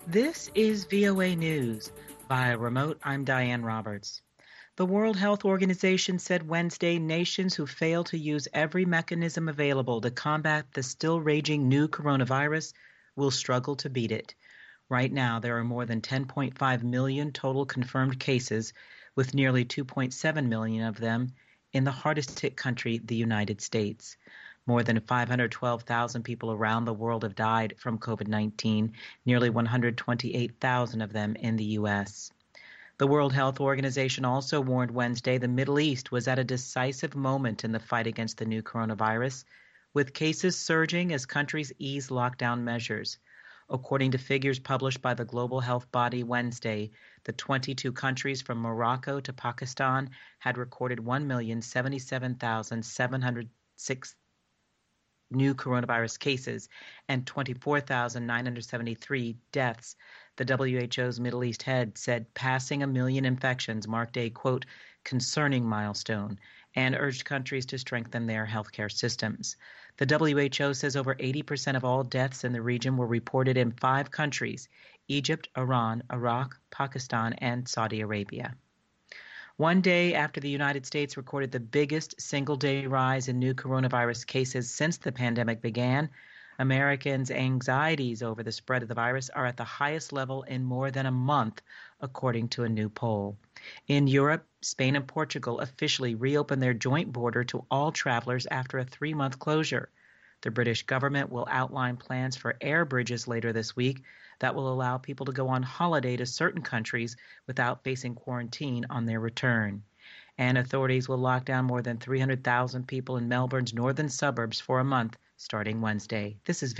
This is VOA News. By remote, I'm Diane Roberts. The World Health Organization said Wednesday nations who fail to use every mechanism available to combat the still raging new coronavirus will struggle to beat it. Right now, there are more than 10.5 million total confirmed cases, with nearly 2.7 million of them in the hardest hit country, the United States. More than 512,000 people around the world have died from COVID-19, nearly 128,000 of them in the U.S. The World Health Organization also warned Wednesday the Middle East was at a decisive moment in the fight against the new coronavirus, with cases surging as countries ease lockdown measures. According to figures published by the global health body Wednesday, the 22 countries from Morocco to Pakistan had recorded 1,077,706 new coronavirus cases and 24,973 deaths. The WHO's Middle East head said passing 1 million infections marked a, quote, concerning milestone, and urged countries to strengthen their healthcare systems. The WHO says over 80% of all deaths in the region were reported in 5 countries: Egypt, Iran, Iraq, Pakistan, and Saudi Arabia. One day after the United States recorded the biggest single-day rise in new coronavirus cases since the pandemic began, Americans' anxieties over the spread of the virus are at the highest level in more than a month, according to a new poll. In Europe, Spain and Portugal officially reopened their joint border to all travelers after a 3-month closure. The British government will outline plans for air bridges later this week that will allow people to go on holiday to certain countries without facing quarantine on their return. And authorities will lock down more than 300,000 people in Melbourne's northern suburbs for a month starting Wednesday. This is